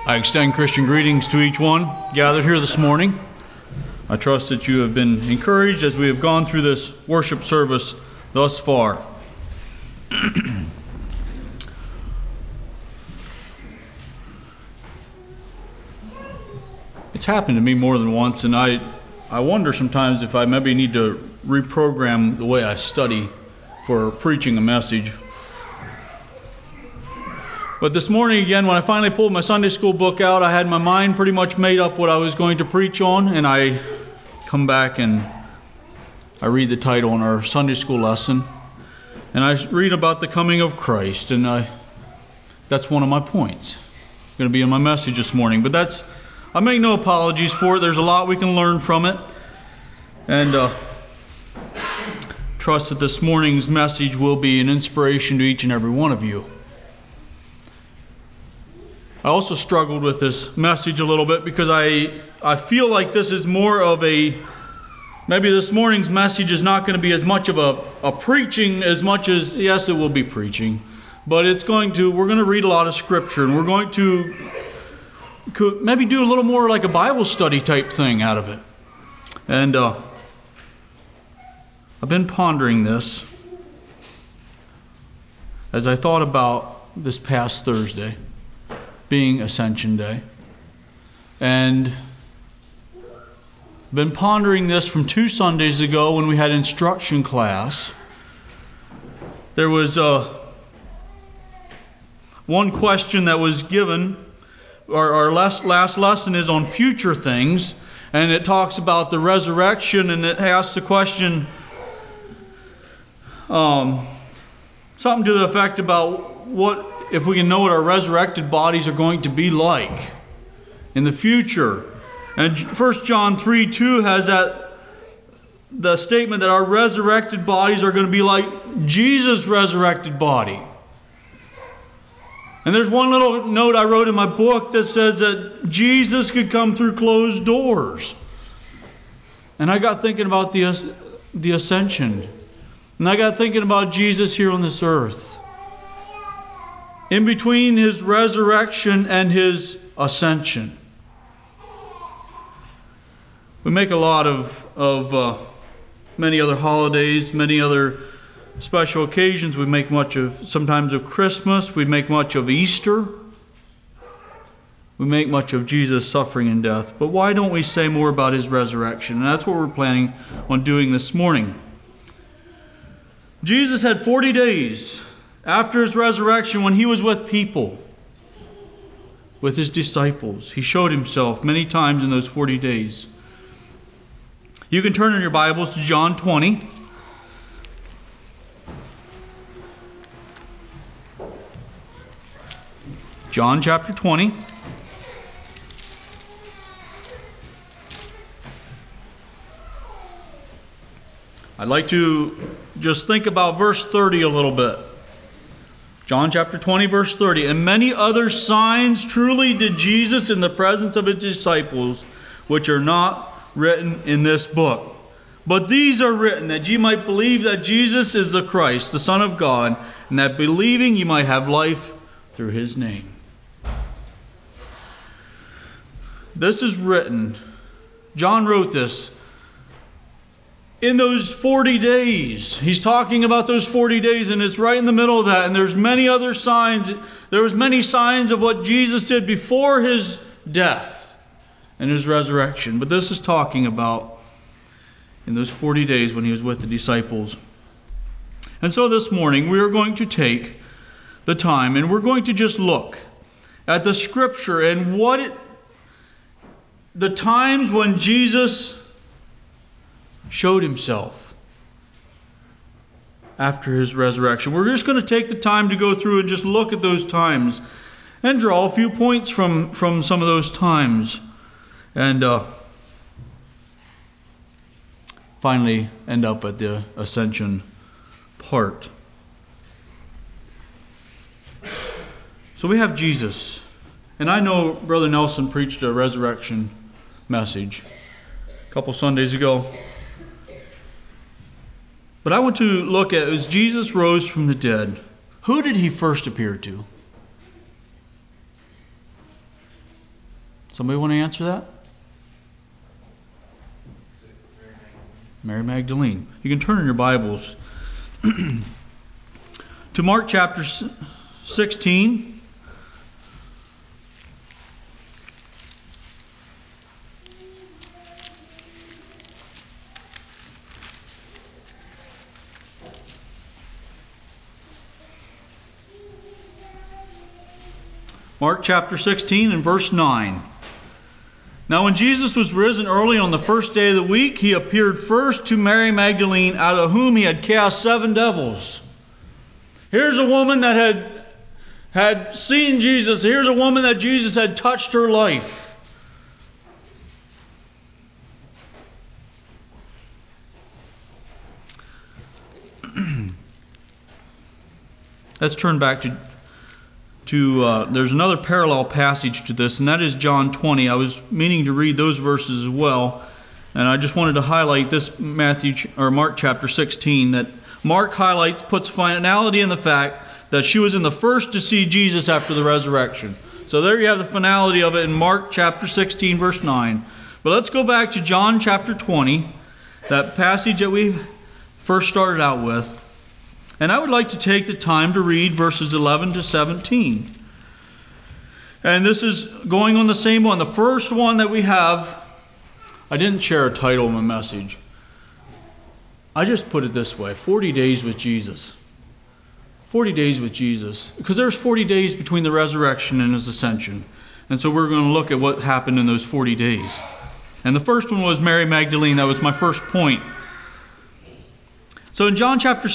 I extend Christian greetings to each one gathered here this morning. I trust that you have been encouraged as we have gone through this worship service thus far. It's happened to me more than once, and I wonder sometimes if I maybe need to reprogram the way I study for preaching a message. But this morning again, when I finally pulled my Sunday school book out, I had my mind pretty much made up what I was going to preach on, and I come back and I read the title on our Sunday school lesson, and I read about the coming of Christ, and that's one of my points. It's going to be in my message this morning, but I make no apologies for it. There's a lot we can learn from it, and trust that this morning's message will be an inspiration to each and every one of you. I also struggled with this message a little bit because I feel like this is more of maybe this morning's message is not going to be as much of a preaching as much as, yes, it will be preaching, but we're going to read a lot of scripture, and we're going to maybe do a little more like a Bible study type thing out of it. And I've been pondering this as I thought about this past Thursday being Ascension Day, and been pondering this from 2 Sundays ago when we had instruction class. There was one question that was given. Our last lesson is on future things, and it talks about the resurrection, and it asks the question something to the effect about what if we can know what our resurrected bodies are going to be like in the future. And 1 John 3:2 has the statement that our resurrected bodies are going to be like Jesus' resurrected body. And there's one little note I wrote in my book that says that Jesus could come through closed doors. And I got thinking about the ascension. And I got thinking about Jesus here on this earth. In between His resurrection and His ascension. We make a lot of many other holidays, many other special occasions. We make much sometimes of Christmas. We make much of Easter. We make much of Jesus' suffering and death. But why don't we say more about His resurrection? And that's what we're planning on doing this morning. Jesus had 40 days after His resurrection when He was with people, with His disciples. He showed Himself many times in those 40 days. You can turn in your Bibles to John 20. John chapter 20. I'd like to just think about verse 30 a little bit. John chapter 20, verse 30. And many other signs truly did Jesus in the presence of His disciples, which are not written in this book. But these are written that ye might believe that Jesus is the Christ, the Son of God, and that believing ye might have life through His name. This is written. John wrote this in those 40 days. He's talking about those 40 days, and it's right in the middle of that. And there's many other signs. There was many signs of what Jesus did before His death and His resurrection. But this is talking about in those 40 days when He was with the disciples. And so this morning we are going to take the time and we're going to just look at the Scripture and the times when Jesus showed Himself after His resurrection. We're just going to take the time to go through and just look at those times and draw a few points from some of those times, and finally end up at the ascension part. So we have Jesus, and I know Brother Nelson preached a resurrection message a couple Sundays ago. But I want to look at, as Jesus rose from the dead, who did He first appear to? Somebody want to answer that? Mary Magdalene. You can turn in your Bibles to Mark chapter 16. Mark chapter 16 and verse 9. Now when Jesus was risen early on the first day of the week, he appeared first to Mary Magdalene, out of whom he had cast 7 devils. Here's a woman that had seen Jesus. Here's a woman that Jesus had touched her life. Let's turn back to there's another parallel passage to this, and that is John 20. I was meaning to read those verses as well, and I just wanted to highlight this Mark chapter 16, that Mark puts finality in the fact that she was in the first to see Jesus after the resurrection. So there you have the finality of it in Mark chapter 16, verse 9. But let's go back to John chapter 20, that passage that we first started out with. And I would like to take the time to read verses 11 to 17. And this is going on the same one. The first one that we have, I didn't share a title in my message. I just put it this way: 40 days with Jesus. 40 days with Jesus. Because there's 40 days between the resurrection and His ascension. And so we're going to look at what happened in those 40 days. And the first one was Mary Magdalene. That was my first point. So in John chapter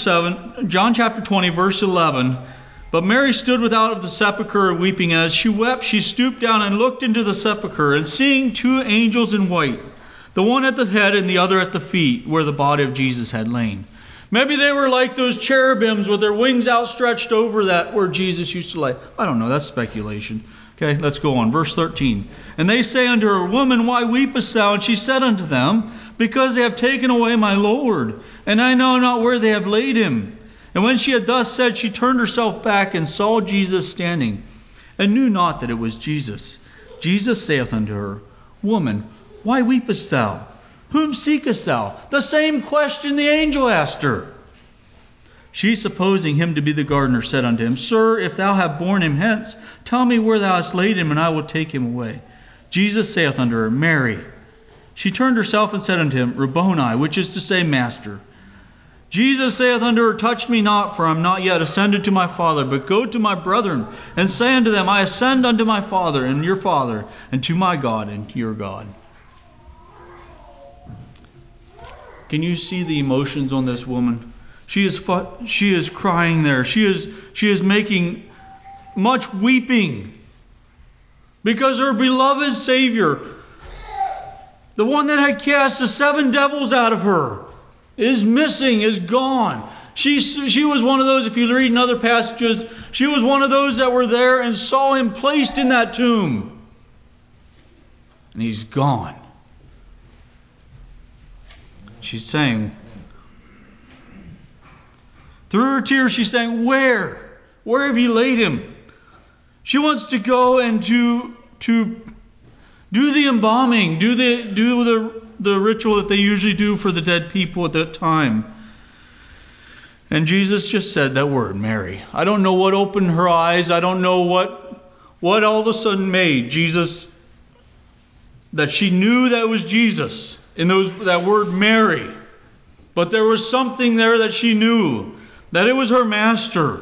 20, verse 11, but Mary stood without of the sepulchre weeping. As she wept, she stooped down and looked into the sepulchre, and seeing 2 angels in white, the one at the head and the other at the feet, where the body of Jesus had lain. Maybe they were like those cherubims with their wings outstretched over that where Jesus used to lay. I don't know, that's speculation. Okay, let's go on. Verse 13. And they say unto her, Woman, why weepest thou? And she said unto them, Because they have taken away my Lord, and I know not where they have laid him. And when she had thus said, she turned herself back and saw Jesus standing, and knew not that it was Jesus. Jesus saith unto her, Woman, why weepest thou? Whom seekest thou? The same question the angel asked her. She, supposing him to be the gardener, said unto him, Sir, if thou have borne him hence, tell me where thou hast laid him, and I will take him away. Jesus saith unto her, Mary. She turned herself and said unto him, Rabboni, which is to say, Master. Jesus saith unto her, Touch me not, for I am not yet ascended to my Father, but go to my brethren, and say unto them, I ascend unto my Father and your Father, and to my God and your God. Can you see the emotions on this woman? She is crying there. She is making much weeping because her beloved Savior, the one that had cast the 7 devils out of her, is missing, is gone. She was one of those, if you read in other passages, she was one of those that were there and saw him placed in that tomb. And he's gone. She's saying, through her tears, she's saying, Where? Where have you laid him? She wants to go and to do the embalming, do the ritual that they usually do for the dead people at that time. And Jesus just said that word, Mary. I don't know what opened her eyes. I don't know what all of a sudden made Jesus, that she knew that it was Jesus in that word Mary. But there was something there that she knew, that it was her Master.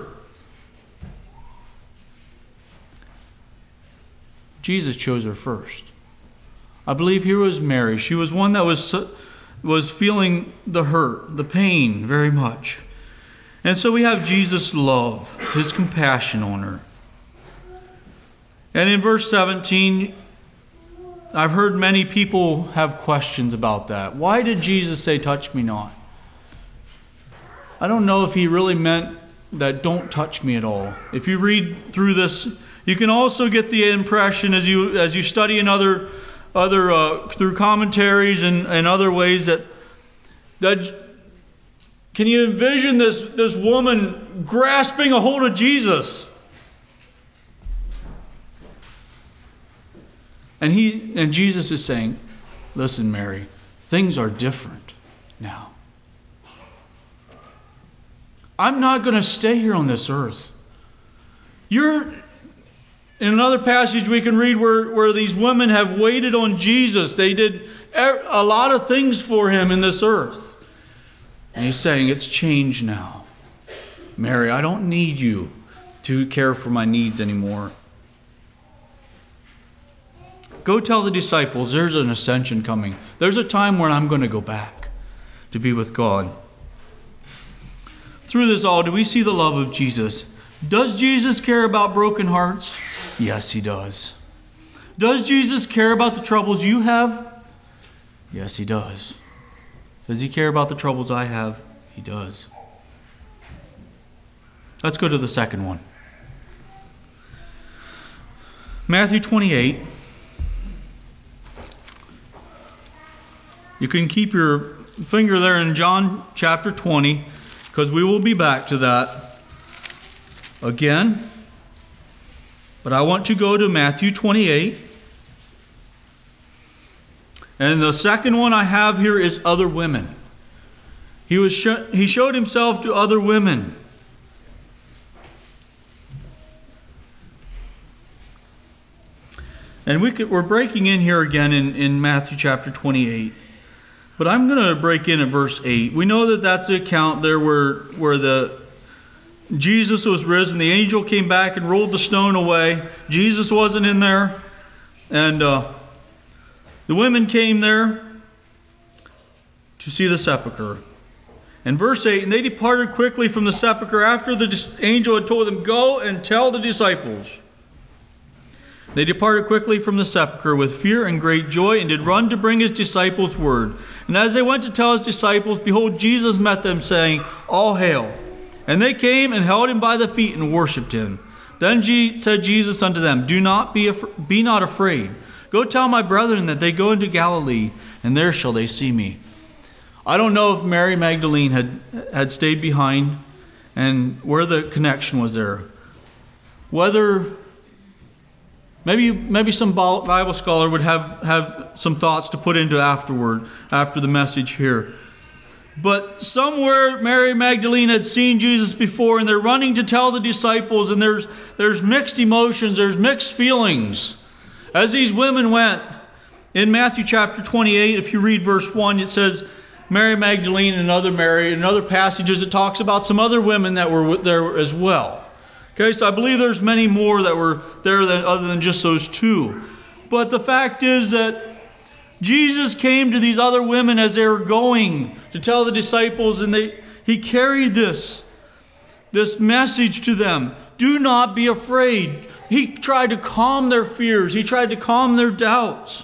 Jesus chose her first. I believe here was Mary. She was one that was feeling the hurt, the pain very much. And so we have Jesus' love, His compassion on her. And in verse 17, I've heard many people have questions about that. Why did Jesus say, Touch me not? I don't know if He really meant that don't touch me at all. If you read through this, you can also get the impression as you study in other through commentaries and other ways that can you envision this woman grasping a hold of Jesus? And Jesus is saying, listen, Mary, things are different now. I'm not going to stay here on this earth. In another passage we can read where these women have waited on Jesus. They did a lot of things for him in this earth. And he's saying, it's changed now. Mary, I don't need you to care for my needs anymore. Go tell the disciples there's an ascension coming. There's a time when I'm going to go back to be with God. Through this all, do we see the love of Jesus? Does Jesus care about broken hearts? Yes, he does. Does Jesus care about the troubles you have? Yes, he does. Does he care about the troubles I have? He does. Let's go to the second one. Matthew 28. You can keep your finger there in John chapter 20, because we will be back to that again. But I want to go to Matthew 28. And the second one I have here is other women. He showed himself to other women. And we're breaking in here again in Matthew chapter 28. But I'm going to break in at verse 8. We know that that's the account there where Jesus was risen. The angel came back and rolled the stone away. Jesus wasn't in there. And the women came there to see the sepulchre. And verse 8, and they departed quickly from the sepulchre after the angel had told them, go and tell the disciples. They departed quickly from the sepulchre with fear and great joy, and did run to bring his disciples word. And as they went to tell his disciples, behold, Jesus met them, saying, all hail. And they came and held him by the feet and worshipped him. Then said Jesus unto them, be not afraid. Go tell my brethren that they go into Galilee, and there shall they see me. I don't know if Mary Magdalene had stayed behind and where the connection was there. Whether maybe some Bible scholar would have some thoughts to put into after the message here. But somewhere Mary Magdalene had seen Jesus before, and they're running to tell the disciples, and there's mixed emotions, there's mixed feelings. As these women went, in Matthew chapter 28, if you read verse 1, it says, Mary Magdalene and another Mary. In other passages, it talks about some other women that were there as well. Okay, so I believe there's many more that were there other than just those two. But the fact is that Jesus came to these other women as they were going to tell the disciples, and he carried this message to them. Do not be afraid. He tried to calm their fears. He tried to calm their doubts.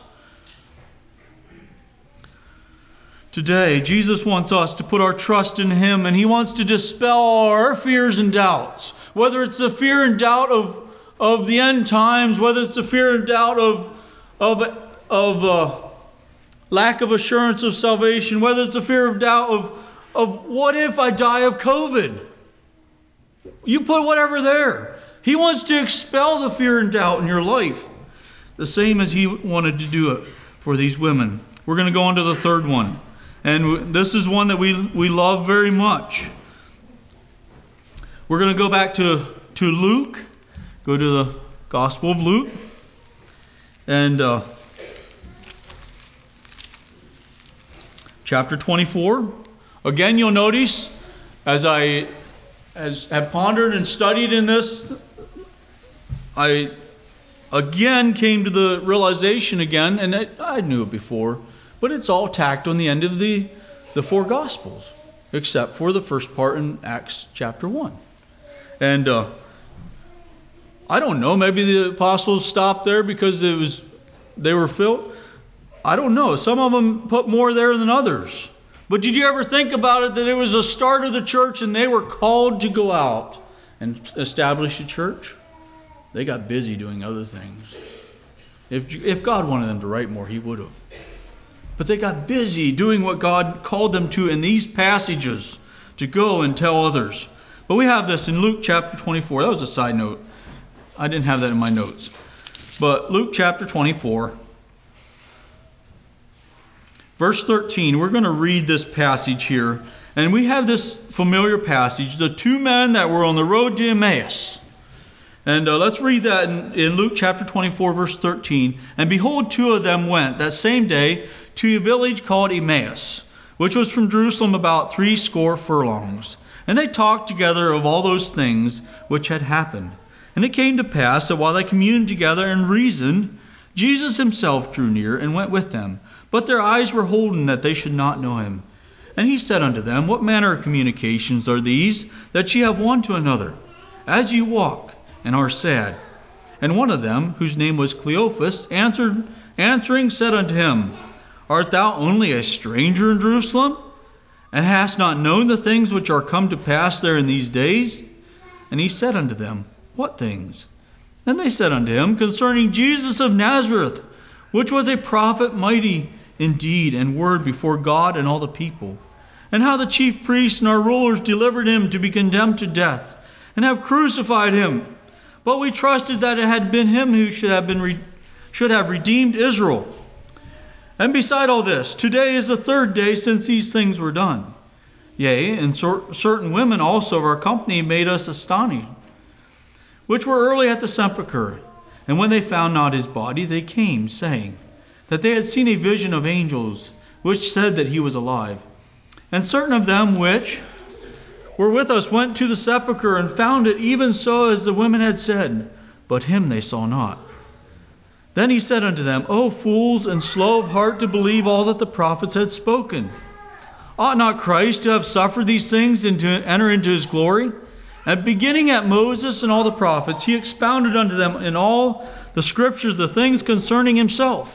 Today, Jesus wants us to put our trust in him, and he wants to dispel all our fears and doubts. Whether it's the fear and doubt of the end times, whether it's the fear and doubt of lack of assurance of salvation, whether it's the fear of doubt of what if I die of COVID? You put whatever there. He wants to expel the fear and doubt in your life, the same as he wanted to do it for these women. We're going to go on to the third one. And this is one that we love very much. We're going to go back to Luke. Go to the Gospel of Luke. And chapter 24. Again, you'll notice, as I have pondered and studied in this, I again came to the realization again, and I knew it before, but it's all tacked on the end of the four Gospels, except for the first part in Acts chapter 1. And I don't know, maybe the apostles stopped there because they were filled. I don't know. Some of them put more there than others. But did you ever think about it, that it was the start of the church and they were called to go out and establish a church? They got busy doing other things. If God wanted them to write more, he would have. But they got busy doing what God called them to in these passages, to go and tell others. But we have this in Luke chapter 24. That was a side note. I didn't have that in my notes. But Luke chapter 24. Verse 13, we're going to read this passage here. And we have this familiar passage, the two men that were on the road to Emmaus. And let's read that in Luke chapter 24, verse 13. And behold, two of them went that same day to a village called Emmaus, which was from Jerusalem about 80 furlongs. And they talked together of all those things which had happened. And it came to pass that while they communed together and reasoned, Jesus himself drew near and went with them. But their eyes were holden that they should not know him. And he said unto them, What manner of communications are these that ye have one to another, as ye walk, and are sad? And one of them, whose name was Cleophas, answering said unto him, Art thou only a stranger in Jerusalem, and hast not known the things which are come to pass there in these days? And he said unto them, What things? And they said unto him, Concerning Jesus of Nazareth, which was a prophet mighty in deed and word before God and all the people, and how the chief priests and our rulers delivered him to be condemned to death, and have crucified him. But we trusted that it had been him who should have redeemed Israel. And beside all this, today is the third day since these things were done. Yea, and certain women also of our company made us astonished, which were early at the sepulchre. And when they found not his body, they came, saying that they had seen a vision of angels, which said that he was alive. And certain of them which were with us went to the sepulchre, and found it even so as the women had said, but him they saw not. Then he said unto them, O fools, and slow of heart to believe all that the prophets had spoken. Ought not Christ to have suffered these things and to enter into his glory? And beginning at Moses and all the prophets, he expounded unto them in all the scriptures the things concerning himself.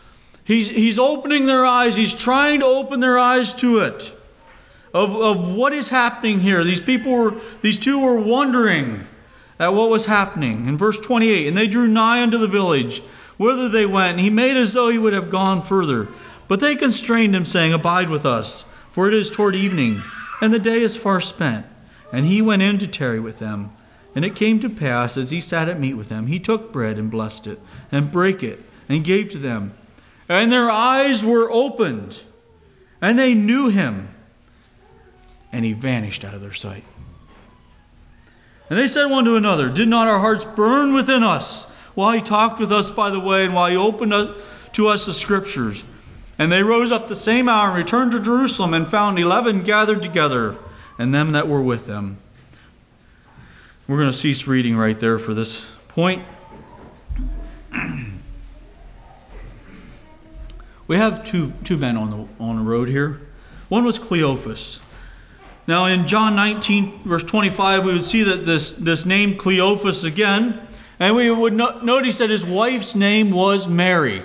He's opening their eyes. He's trying to open their eyes to it. Of what is happening here. These two were wondering at what was happening. In verse 28, and they drew nigh unto the village, whither they went, and he made as though he would have gone further. But they constrained him, saying, Abide with us, for it is toward evening, and the day is far spent. And he went in to tarry with them. And it came to pass, as he sat at meat with them, he took bread and blessed it, and brake it, and gave to them. And their eyes were opened, and they knew him, and he vanished out of their sight. And they said one to another, Did not our hearts burn within us while he talked with us by the way, and while he opened to us the scriptures? And they rose up the same hour and returned to Jerusalem, and found 11 gathered together, and them that were with them. We're going to cease reading right there for this point. We have two men on the road here. One was Cleophas. Now in John 19 verse 25 we would see that this name Cleophas again, and we would notice that his wife's name was Mary.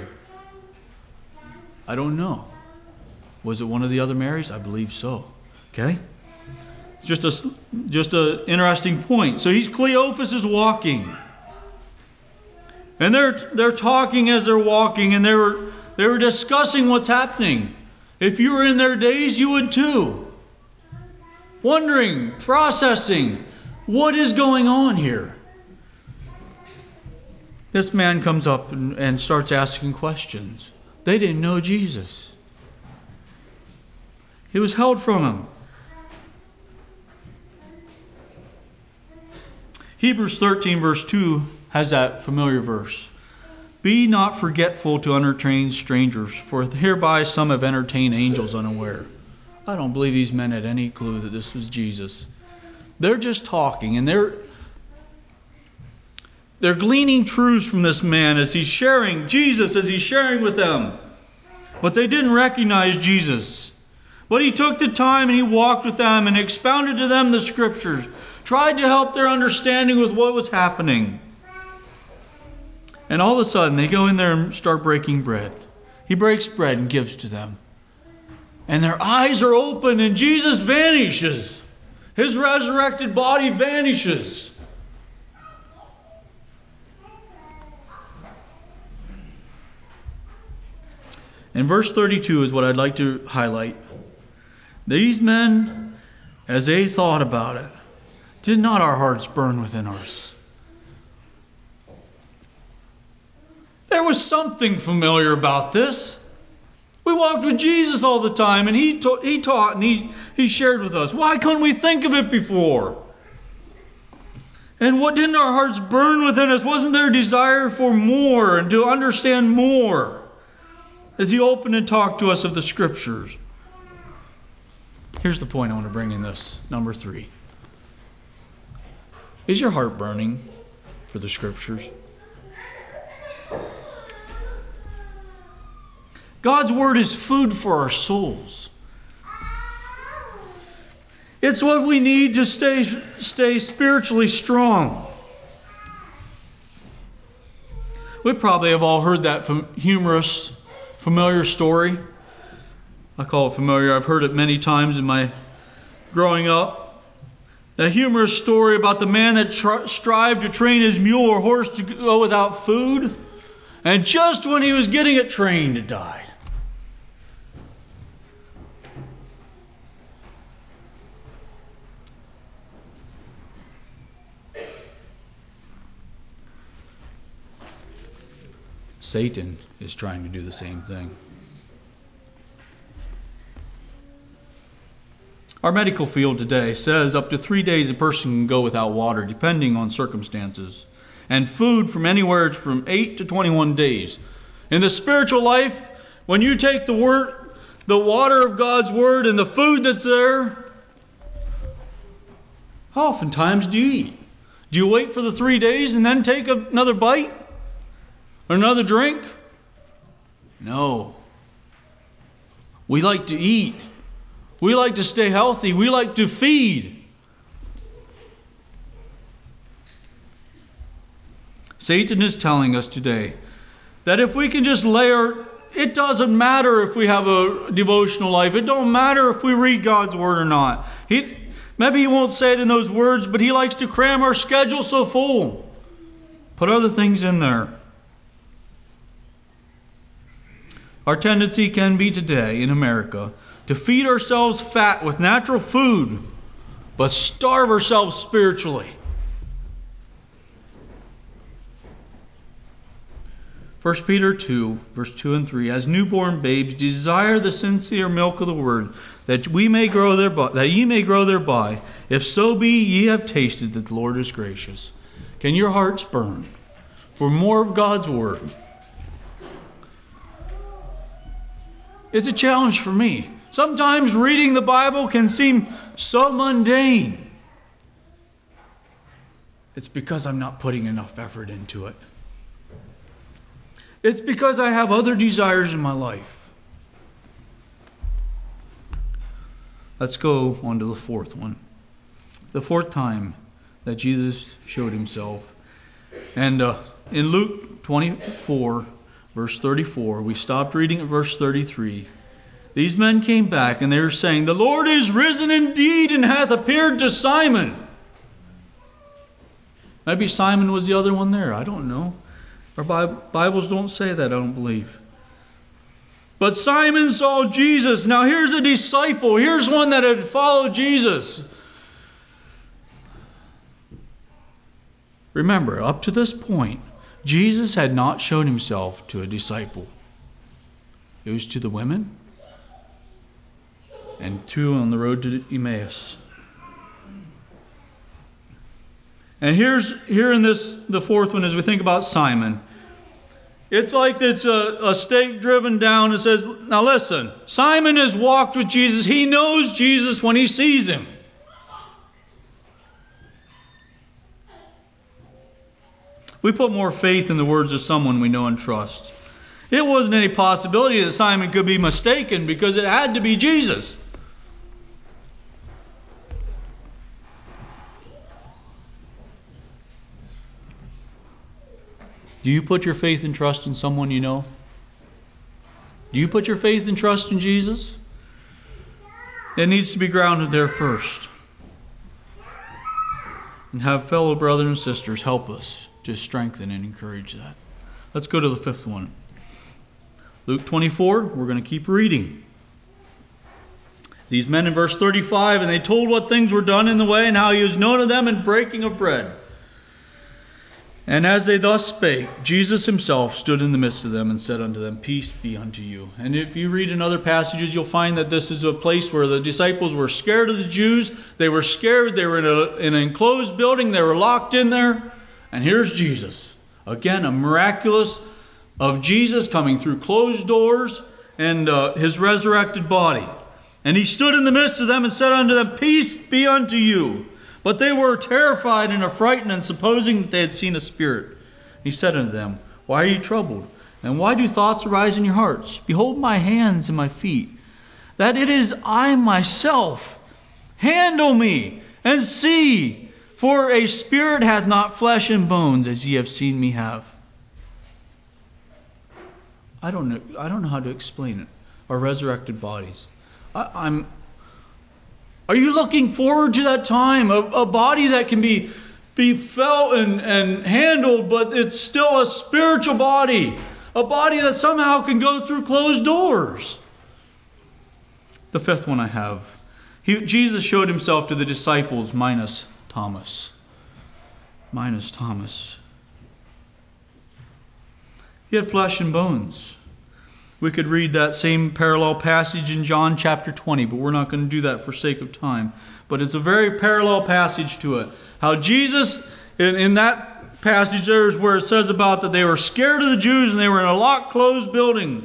I don't know. Was it one of the other Marys? I believe so. Okay? Just a interesting point. So Cleophas is walking. And they're talking as they're walking, and they were discussing what's happening. If you were in their days, you would too. Wondering, processing, what is going on here? This man comes up and starts asking questions. They didn't know Jesus. He was held from him. Hebrews 13 verse 2 has that familiar verse. Be not forgetful to entertain strangers, for hereby some have entertained angels unaware. I don't believe these men had any clue that this was Jesus. They're just talking, and they're gleaning truths from this man as he's sharing Jesus, as he's sharing with them. But they didn't recognize Jesus. But he took the time and he walked with them and expounded to them the scriptures, tried to help their understanding with what was happening. And all of a sudden, they go in there and start breaking bread. He breaks bread and gives to them. And their eyes are open, and Jesus vanishes. His resurrected body vanishes. And verse 32 is what I'd like to highlight. These men, as they thought about it, did not our hearts burn within us? There was something familiar about this. We walked with Jesus all the time, and He taught and He shared with us. Why couldn't we think of it before? And what didn't our hearts burn within us? Wasn't there a desire for more and to understand more as He opened and talked to us of the Scriptures? Here's the point I want to bring in this. Number 3. Is your heart burning for the Scriptures? God's Word is food for our souls. It's what we need to stay spiritually strong. We probably have all heard that humorous, familiar story. I call it familiar. I've heard it many times in my growing up. That humorous story about the man that strived to train his mule or horse to go without food. And just when he was getting it trained, it died. Satan is trying to do the same thing. Our medical field today says up to 3 days a person can go without water, depending on circumstances. And food from anywhere from 8 to 21 days. In the spiritual life, when you take the water of God's Word and the food that's there, how oftentimes do you eat? Do you wait for the 3 days and then take another bite? Or another drink? No. We like to eat. We like to stay healthy. We like to feed. Satan is telling us today that if we can just it doesn't matter if we have a devotional life. It don't matter if we read God's Word or not. Maybe he won't say it in those words, but he likes to cram our schedule so full. Put other things in there. Our tendency can be today in America to feed ourselves fat with natural food, but starve ourselves spiritually. 1 Peter 2, verse 2 and 3, as newborn babes, desire the sincere milk of the Word, that ye may grow thereby, if so be ye have tasted that the Lord is gracious. Can your hearts burn for more of God's Word? It's a challenge for me. Sometimes reading the Bible can seem so mundane. It's because I'm not putting enough effort into it. It's because I have other desires in my life. Let's go on to the fourth one. The fourth time that Jesus showed Himself. And in Luke 24, verse 34, we stopped reading at verse 33. These men came back and they were saying, the Lord is risen indeed and hath appeared to Simon. Maybe Simon was the other one there. I don't know. Our Bibles don't say that, I don't believe. But Simon saw Jesus. Now here's a disciple. Here's one that had followed Jesus. Remember, up to this point, Jesus had not shown Himself to a disciple. It was to the women and two on the road to Emmaus. And here in the fourth one, as we think about Simon, it's like it's a stake driven down and says, now listen, Simon has walked with Jesus. He knows Jesus when he sees Him. We put more faith in the words of someone we know and trust. It wasn't any possibility that Simon could be mistaken because it had to be Jesus. Do you put your faith and trust in someone you know? Do you put your faith and trust in Jesus? It needs to be grounded there first. And have fellow brothers and sisters help us to strengthen and encourage that. Let's go to the fifth one. Luke 24, we're going to keep reading. These men in verse 35, and they told what things were done in the way and how He was known of them in breaking of bread. And as they thus spake, Jesus himself stood in the midst of them and said unto them, Peace be unto you. And if you read in other passages, you'll find that this is a place where the disciples were scared of the Jews. They were scared. They were in an enclosed building. They were locked in there. And here's Jesus. Again, a miraculous of Jesus coming through closed doors and his resurrected body. And he stood in the midst of them and said unto them, Peace be unto you. But they were terrified and affrighted, and supposing that they had seen a spirit. He said unto them, Why are you troubled? And why do thoughts arise in your hearts? Behold my hands and my feet, that it is I myself. Handle me, and see, for a spirit hath not flesh and bones, as ye have seen me have. I don't know how to explain it. Our resurrected bodies. Are you looking forward to that time? A body that can be felt and handled, but it's still a spiritual body. A body that somehow can go through closed doors. The fifth one I have. Jesus showed himself to the disciples minus Thomas. Minus Thomas. He had flesh and bones. We could read that same parallel passage in John chapter 20, but we're not going to do that for sake of time. But it's a very parallel passage to it. How Jesus, in that passage there is where it says about that they were scared of the Jews and they were in a locked, closed building.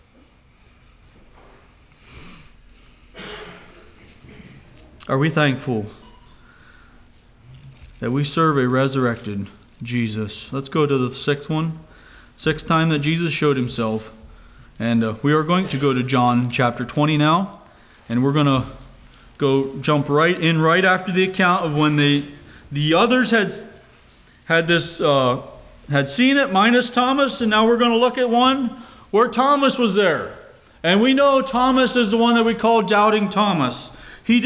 Are we thankful that we serve a resurrected Jesus? Let's go to the sixth one. Sixth time that Jesus showed himself. And we are going to go to John chapter 20 now. And we're going to jump right in right after the account of when the others had seen it minus Thomas. And now we're going to look at one where Thomas was there. And we know Thomas is the one that we call Doubting Thomas. He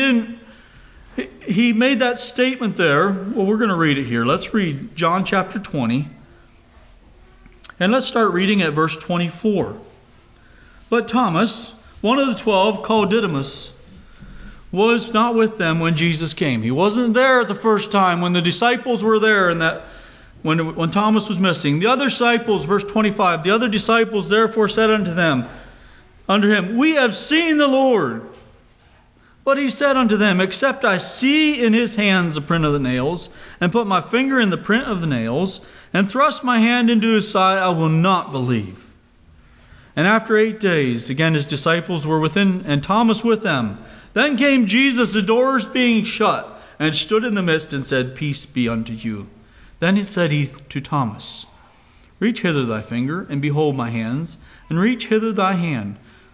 made that statement there. Well, we're going to read it here. Let's read John chapter 20. And let's start reading at verse 24. But Thomas, one of the 12, called Didymus, was not with them when Jesus came. He wasn't there the first time when the disciples were there and that when Thomas was missing. The other disciples, verse 25, the other disciples therefore said unto him, We have seen the Lord. But he said unto them, Except I see in his hands the print of the nails, and put my finger in the print of the nails, and thrust my hand into his side, I will not believe. And after 8 days, again his disciples were within, and Thomas with them. Then came Jesus, the doors being shut, and stood in the midst, and said, Peace be unto you. Then said he to Thomas, Reach hither thy finger, and behold my hands, and reach hither thy hand,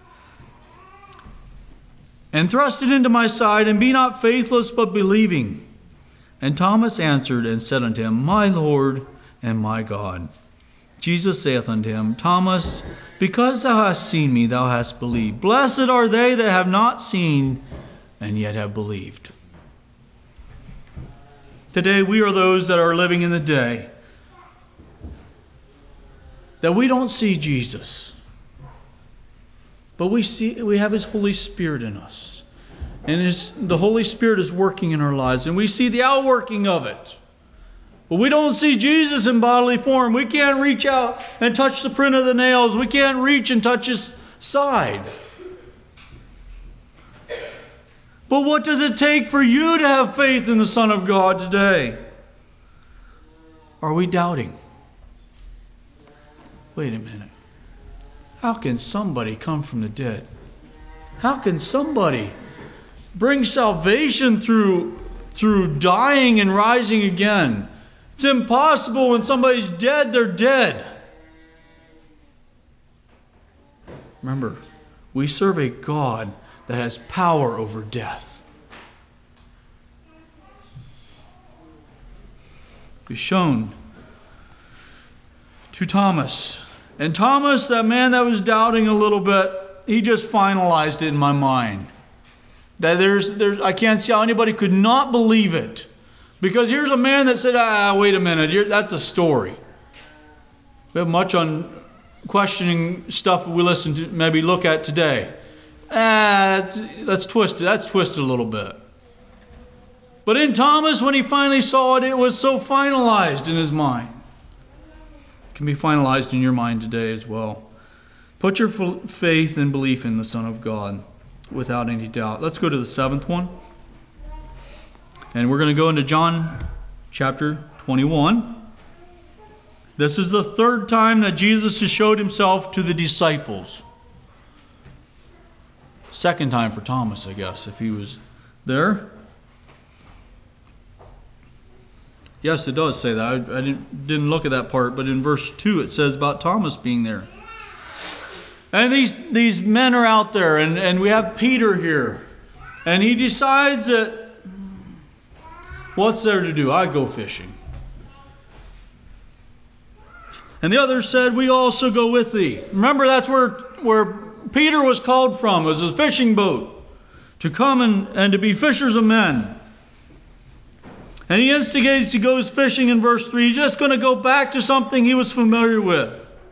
and thrust it into my side, and be not faithless, but believing. And Thomas answered and said unto him, My Lord and my God. Jesus saith unto him, Thomas, because thou hast seen me, thou hast believed. Blessed are they that have not seen, and yet have believed. Today we are those that are living in the day that we don't see Jesus, but we have his Holy Spirit in us. And the Holy Spirit is working in our lives, and we see the outworking of it. But we don't see Jesus in bodily form. We can't reach out and touch the print of the nails. We can't reach and touch his side. But what does it take for you to have faith in the Son of God today? Are we doubting? Wait a minute. How can somebody come from the dead? How can somebody bring salvation through dying and rising again? It's impossible. When somebody's dead, they're dead. Remember, we serve a God that has power over death. Be shown to Thomas. And Thomas, that man that was doubting a little bit, he just finalized it in my mind. That I can't see how anybody could not believe it. Because here's a man that said, wait a minute, that's a story. We have much on questioning stuff we listen to, maybe look at today. That's twisted. That's twisted a little bit. But in Thomas, when he finally saw it, it was so finalized in his mind. can be finalized in your mind today as well. Put your faith and belief in the Son of God without any doubt. Let's go to the seventh one. And we're going to go into John chapter 21. This is the third time that Jesus has showed himself to the disciples. Second time for Thomas, I guess, if he was there. Yes, it does say that. I didn't look at that part, but in verse 2 it says about Thomas being there. And these men are out there, and we have Peter here. And he decides that, what's there to do? I go fishing. And the others said, we also go with thee. Remember, that's where Peter was called from. It was a fishing boat to come and to be fishers of men. And he instigates, he goes fishing in verse 3. He's just going to go back to something he was familiar with.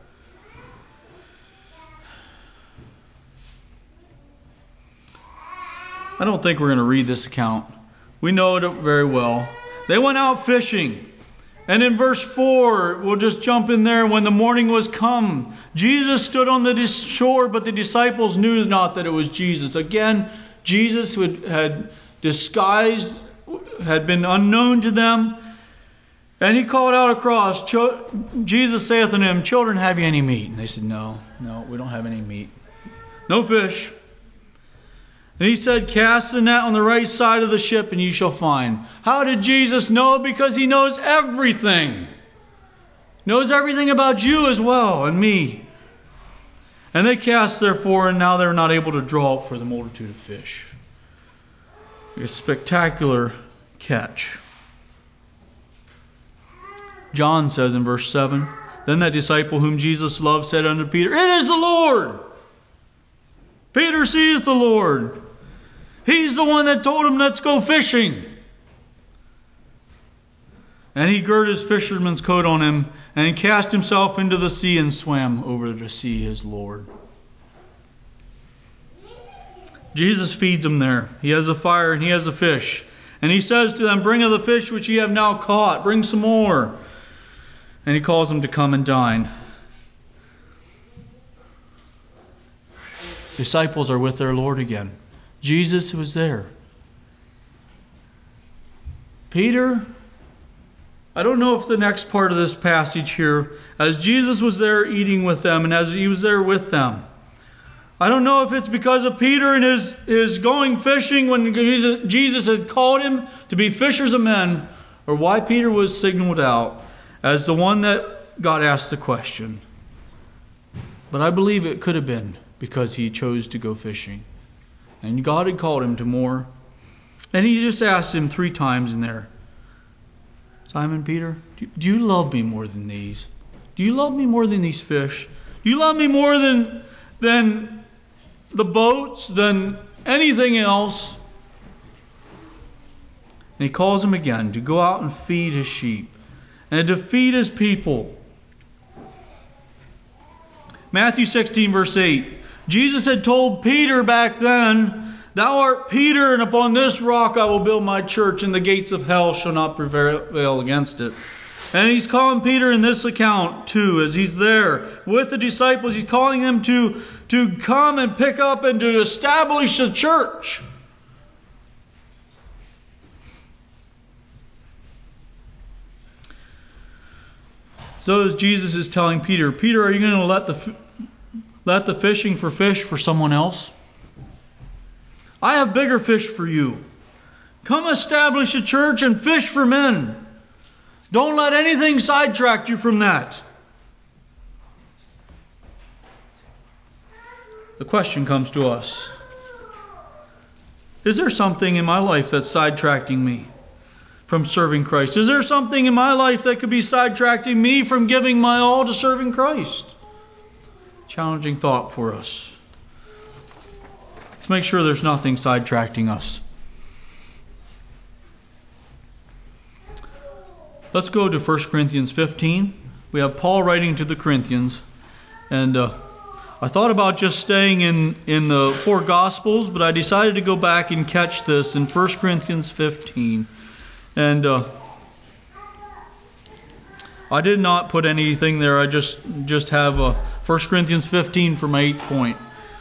I don't think we're going to read this account. We know it very well. They went out fishing. And in verse 4, we'll just jump in there. When the morning was come, Jesus stood on the shore, but the disciples knew not that it was Jesus. Again, Jesus had disguised, had been unknown to them. And he called out across, Jesus saith unto them, children, have ye any meat? And they said, no, we don't have any meat. No fish. And he said, cast the net on the right side of the ship and ye shall find. How did Jesus know? Because he knows everything. Knows everything about you as well and me. And they cast therefore, and now they're not able to draw up for the multitude of fish. A spectacular catch. John says in verse 7, then that disciple whom Jesus loved said unto Peter, it is the Lord. Peter sees the Lord. He's the one that told him, let's go fishing. And he girded his fisherman's coat on him and cast himself into the sea and swam over to see his Lord. Jesus feeds them there. He has a fire and he has a fish. And he says to them, bring of the fish which ye have now caught. Bring some more. And he calls them to come and dine. Disciples are with their Lord again. Jesus was there. Peter, I don't know if the next part of this passage here, as Jesus was there eating with them and as he was there with them, I don't know if it's because of Peter and his going fishing when Jesus had called him to be fishers of men, or why Peter was signaled out as the one that God asked the question. But I believe it could have been because he chose to go fishing. And God had called him to more. And he just asked him 3 times in there, Simon Peter, do you love me more than these? Do you love me more than these fish? Do you love me more than the boats, than anything else? And he calls him again to go out and feed his sheep and to feed his people. Matthew 16 verse 8. Jesus had told Peter back then, thou art Peter, and upon this rock I will build my church, and the gates of hell shall not prevail against it. And he's calling Peter in this account too, as he's there with the disciples. He's calling them to come and pick up and to establish a church. So as Jesus is telling Peter, Peter, are you going to let the fishing for fish for someone else? I have bigger fish for you. Come establish a church and fish for men. Don't let anything sidetrack you from that. The question comes to us. Is there something in my life that's sidetracking me from serving Christ? Is there something in my life that could be sidetracking me from giving my all to serving Christ? Challenging thought for us. Let's make sure there's nothing sidetracking us. Let's go to 1 Corinthians 15. We have Paul writing to the Corinthians. And I thought about just staying in the 4 Gospels, but I decided to go back and catch this in 1 Corinthians 15. And I did not put anything there. I just have 1 Corinthians 15 for my 8th point.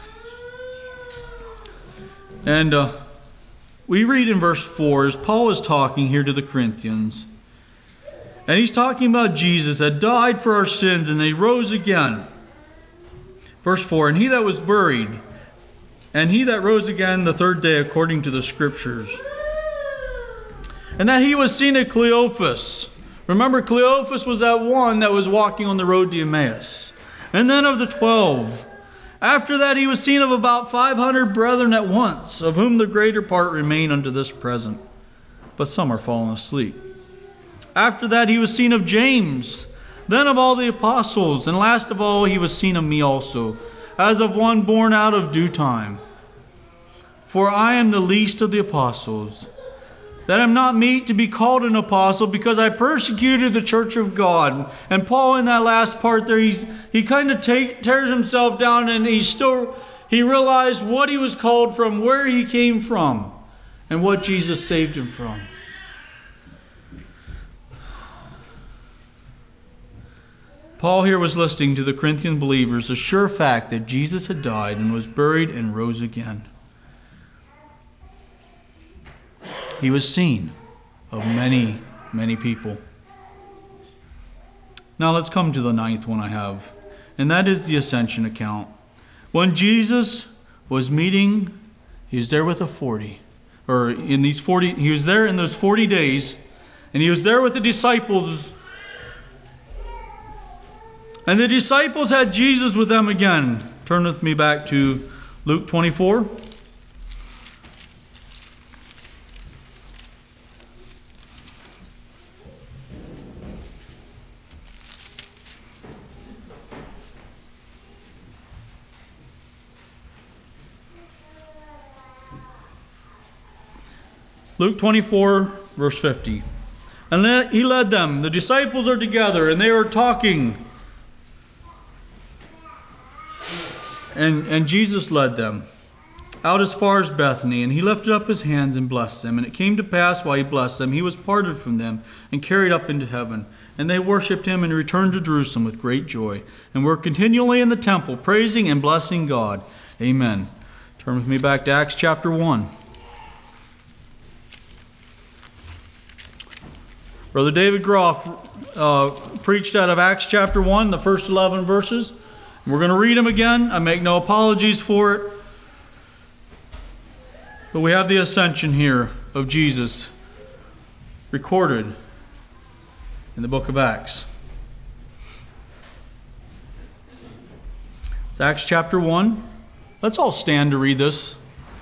And we read in verse 4, as Paul is talking here to the Corinthians, and he's talking about Jesus that died for our sins and he rose again. Verse 4, and he that was buried, and he that rose again the third day according to the Scriptures. And that he was seen at Cleophas. Remember, Cleophas was that one that was walking on the road to Emmaus. And then of the 12. After that he was seen of about 500 brethren at once, of whom the greater part remain unto this present, but some are fallen asleep. After that he was seen of James, then of all the apostles, and last of all he was seen of me also, as of one born out of due time. For I am the least of the apostles, that am not meet to be called an apostle, because I persecuted the church of God. And Paul, in that last part there, he kind of tears himself down, and he realized what he was called from, where he came from, and what Jesus saved him from. Paul here was listening to the Corinthian believers the sure fact that Jesus had died and was buried and rose again. He was seen of many, many people. Now let's come to the 9th one I have, and that is the ascension account. When Jesus was meeting, he was there with the 40, he was there in those 40 days, and he was there with the disciples. And the disciples had Jesus with them again. Turn with me back to Luke 24. Luke 24, verse 50. And he led them. The disciples are together and they are talking. And Jesus led them out as far as Bethany, and he lifted up his hands and blessed them. And it came to pass, while he blessed them, he was parted from them and carried up into heaven. And they worshipped him and returned to Jerusalem with great joy, and were continually in the temple, praising and blessing God. Amen. Turn with me back to Acts chapter 1. Brother David Groff preached out of Acts chapter 1, the first 11 verses. We're going to read them again. I make no apologies for it. But we have the ascension here of Jesus recorded in the book of Acts. It's Acts chapter 1. Let's all stand to read this.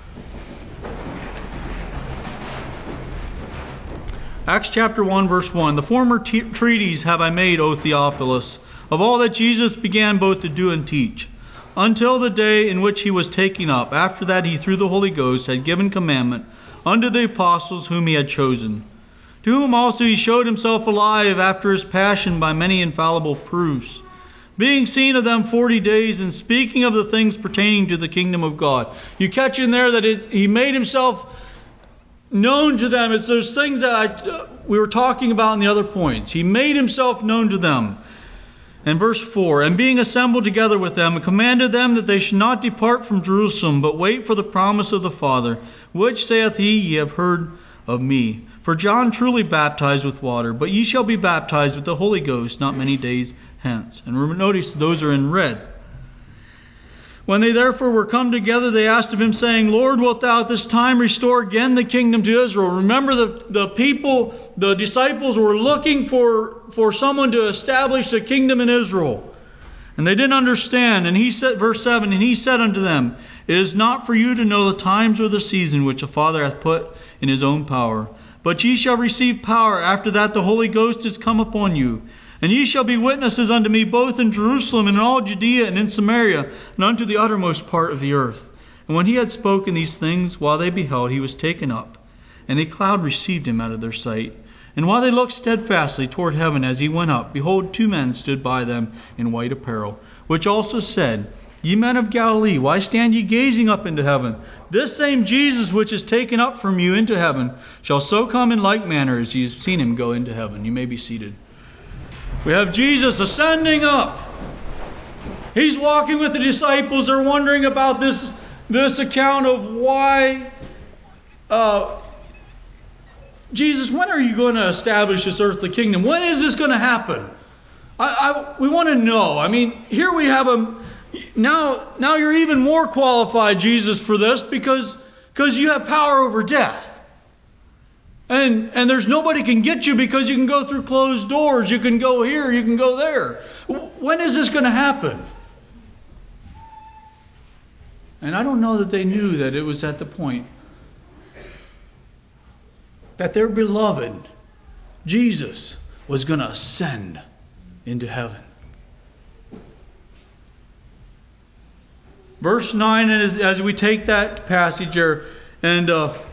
Acts chapter 1, verse 1. The former treatise have I made, O Theophilus, of all that Jesus began both to do and teach, until the day in which he was taken up. After that he, through the Holy Ghost, had given commandment unto the apostles whom he had chosen, to whom also he showed himself alive after his passion by many infallible proofs, being seen of them 40 days, and speaking of the things pertaining to the kingdom of God. You catch in there that he made himself known to them. It's those things that we were talking about in the other points. He made himself known to them. And verse 4, and being assembled together with them, commanded them that they should not depart from Jerusalem, but wait for the promise of the Father, which saith he, ye have heard of me. For John truly baptized with water, but ye shall be baptized with the Holy Ghost not many days hence. And notice those are in red. When they therefore were come together, they asked of him, saying, Lord, wilt thou at this time restore again the kingdom to Israel? Remember, the people, the disciples were looking for someone to establish the kingdom in Israel. And they didn't understand. And he said, verse 7, and he said unto them, it is not for you to know the times or the season which the Father hath put in his own power. But ye shall receive power after that the Holy Ghost is come upon you. And ye shall be witnesses unto me both in Jerusalem and in all Judea and in Samaria and unto the uttermost part of the earth. And when he had spoken these things, while they beheld, he was taken up, and a cloud received him out of their sight. And while they looked steadfastly toward heaven as he went up, behold, 2 men stood by them in white apparel, which also said, Ye men of Galilee, why stand ye gazing up into heaven? This same Jesus which is taken up from you into heaven shall so come in like manner as ye have seen him go into heaven. You may be seated. We have Jesus ascending up. He's walking with the disciples. They're wondering about this account of why, Jesus, when are you going to establish this earthly kingdom? When is this going to happen? We want to know. I mean, here we have him. Now you're even more qualified, Jesus, for this because you have power over death. And there's nobody can get you because you can go through closed doors. You can go here, you can go there. When is this going to happen? And I don't know that they knew that it was at the point that their beloved Jesus was going to ascend into heaven. Verse 9, as we take that passage there, and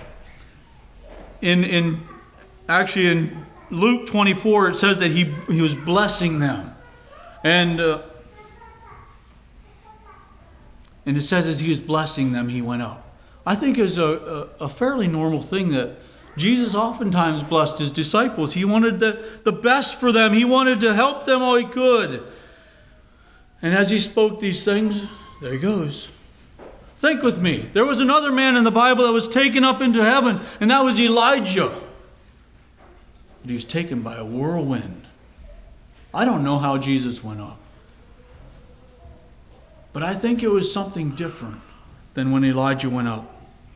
in Luke 24, it says that he was blessing them, and it says as he was blessing them, he went up. I think it's a fairly normal thing that Jesus oftentimes blessed his disciples. He wanted the best for them. He wanted to help them all he could. And as he spoke these things, there he goes. Think with me. There was another man in the Bible that was taken up into heaven, and that was Elijah. But he was taken by a whirlwind. I don't know how Jesus went up. But I think it was something different than when Elijah went up.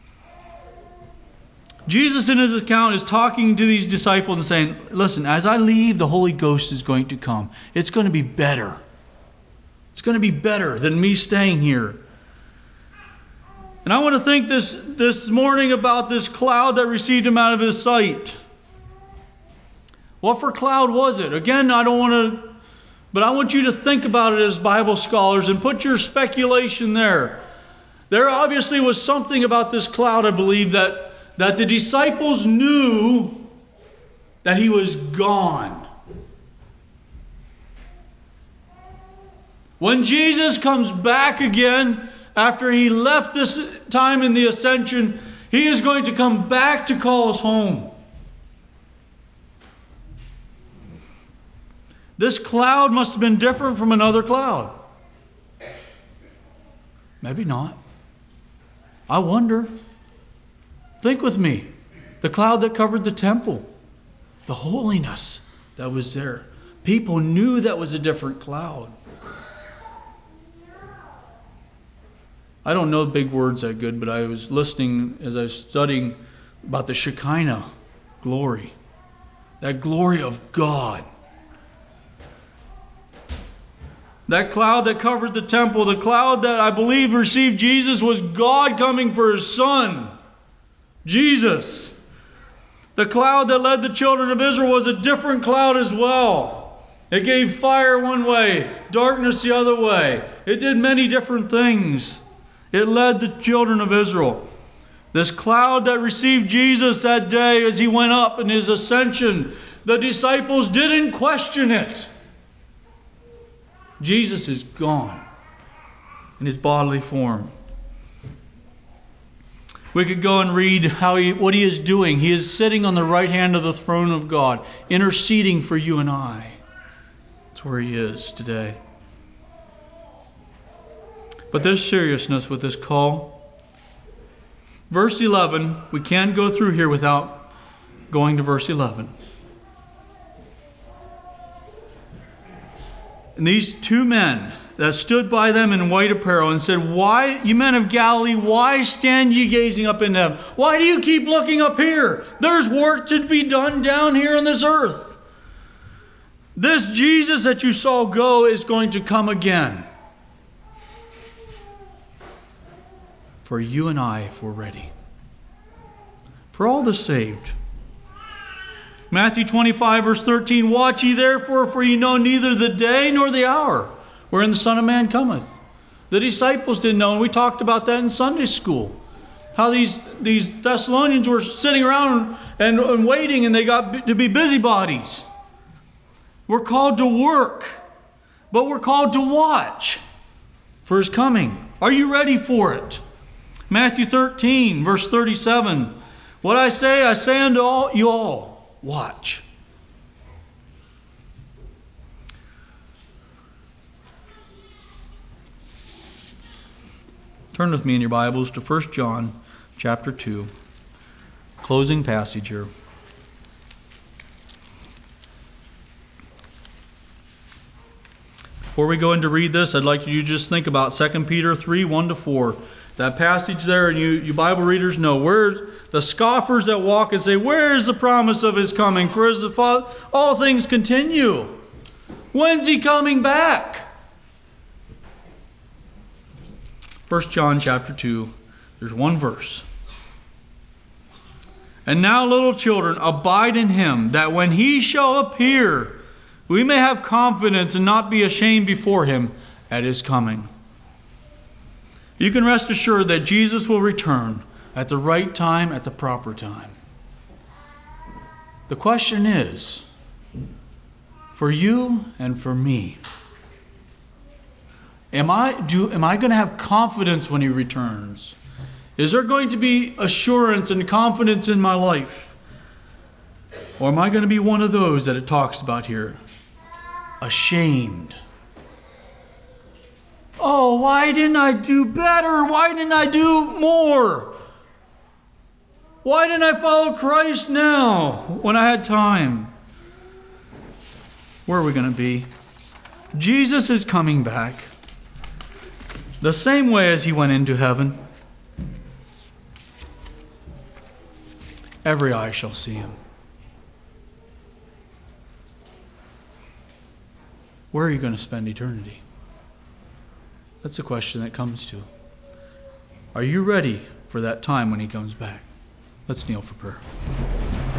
Jesus in his account is talking to these disciples and saying, listen, as I leave, the Holy Ghost is going to come. It's going to be better. It's going to be better than me staying here. And I want to think this morning about this cloud that received him out of his sight. What for cloud was it? Again, I don't want to, but I want you to think about it as Bible scholars and put your speculation there. There obviously was something about this cloud, I believe, that the disciples knew that he was gone. When Jesus comes back again, after he left this time in the ascension, he is going to come back to call us home. This cloud must have been different from another cloud. Maybe not. I wonder. Think with me. The cloud that covered the temple. The holiness that was there. People knew that was a different cloud. I don't know big words that good, but I was listening as I was studying about the Shekinah glory. That glory of God. That cloud that covered the temple, the cloud that I believe received Jesus, was God coming for his Son, Jesus. The cloud that led the children of Israel was a different cloud as well. It gave fire one way, darkness the other way. It did many different things. It led the children of Israel. This cloud that received Jesus that day as he went up in his ascension, the disciples didn't question it. Jesus is gone in his bodily form. We could go and read what he is doing. He is sitting on the right hand of the throne of God, interceding for you and I. That's where he is today. But there's seriousness with this call. Verse 11, we can't go through here without going to verse 11. And these two men that stood by them in white apparel and said, "Why, you men of Galilee, why stand ye gazing up into heaven? Why do you keep looking up here? There's work to be done down here on this earth. This Jesus that you saw go is going to come again. For you and I, if we're ready. For all the saved." Matthew 25, verse 13, "Watch ye therefore, for ye know neither the day nor the hour wherein the Son of Man cometh." The disciples didn't know, and we talked about that in Sunday school. How these Thessalonians were sitting around and waiting, and they got to be busybodies. We're called to work, but we're called to watch for his coming. Are you ready for it? Matthew 13, verse 37. "What I say unto all you all, watch." Turn with me in your Bibles to 1 John chapter 2. Closing passage here. Before we go in to read this, I'd like you to just think about 2 Peter 3, 1-4. That passage there, and you Bible readers know, where the scoffers that walk and say, where is the promise of His coming? For as the Father, all things continue. When's He coming back? 1 John chapter 2, there's one verse. And now, little children, abide in Him, that when He shall appear, we may have confidence and not be ashamed before Him at His coming. You can rest assured that Jesus will return at the right time, at the proper time. The question is, for you and for me, am I going to have confidence when He returns? Is there going to be assurance and confidence in my life? Or am I going to be one of those that it talks about here? Ashamed. Oh, why didn't I do better? Why didn't I do more? Why didn't I follow Christ now when I had time? Where are we going to be? Jesus is coming back the same way as He went into heaven. Every eye shall see Him. Where are you going to spend eternity? That's the question that comes to. Are you ready for that time when He comes back? Let's kneel for prayer.